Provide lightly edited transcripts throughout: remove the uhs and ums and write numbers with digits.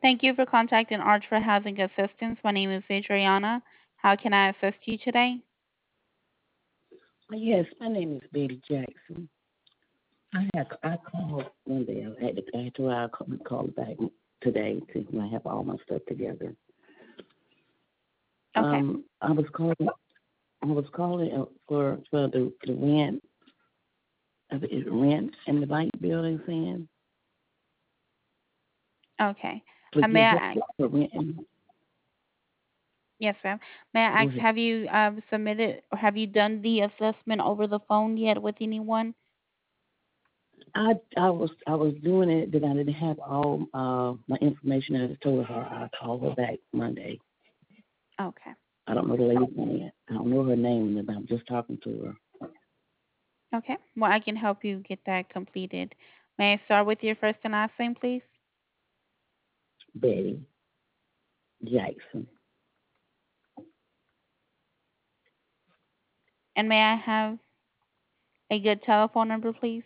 Thank you for contacting Arch for Housing Assistance. My name is Adriana. How can I assist you today? Yes, my name is Betty Jackson. I called one day. I had to call back today to when I have all my stuff together. Okay. I was calling. I was calling for the rent in the bank building, saying Okay. to May get I help ask, for rent. yes, ma'am. May I Go ask, ahead. have you submitted or have you done the assessment over the phone yet with anyone? I was doing it, but I didn't have all my information. I just told her I'll call her back Monday. Okay. I don't know the lady's name. I don't know her name, but I'm just talking to her. Okay. Well, I can help you get that completed. May I start with your first and last name, please? Betty Jackson. And may I have a good telephone number, please?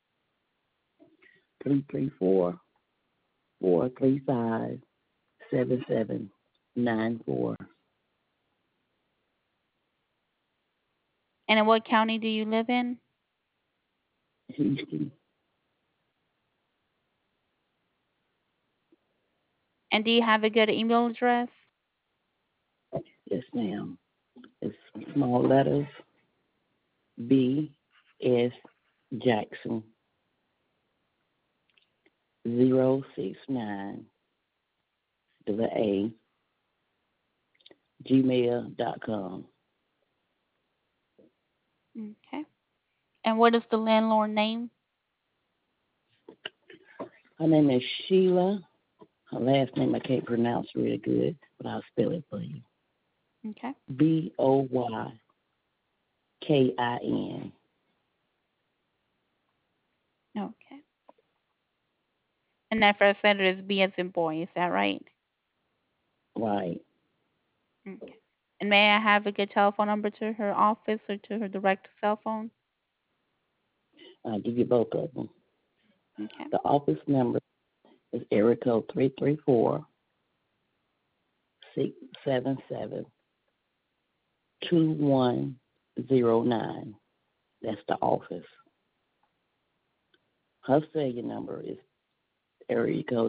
334-435-7794. And in what county do you live in? Houston. And do you have a good email address? Yes, ma'am. It's small letters. B S Jackson 069 to the A gmail.com. Okay. And what is the landlord name? Her name is Sheila. Her last name I can't pronounce really good, but I'll spell it for you. Okay. Boykin. Okay. And that first letter is B as in boy, is that right? Right. Okay. And may I have a good telephone number to her office or to her direct cell phone? I'll give you both of them. Okay. The office number is area code 334-677-2109. That's the office. Her cellular number is area code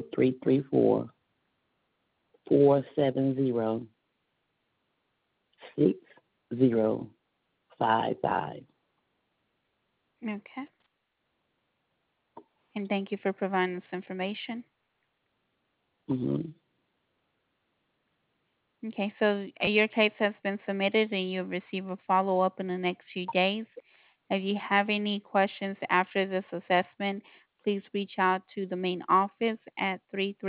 334-470-6055. Okay. And thank you for providing this information. Mm-hmm. Okay, so your case has been submitted and you'll receive a follow up in the next few days. If you have any questions after this assessment, please reach out to the main office at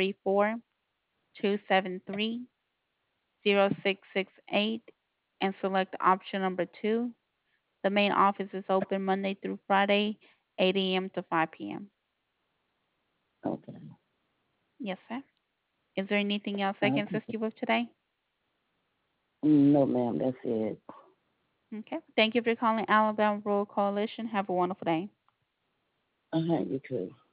334-273-0668 and select option number 2. The main office is open Monday through Friday, 8 a.m. to 5 p.m. Okay. Yes, sir. Is there anything else I can Okay. assist you with today? No, ma'am, that's it. Okay. Thank you for calling Alabama Rural Coalition. Have a wonderful day. You too.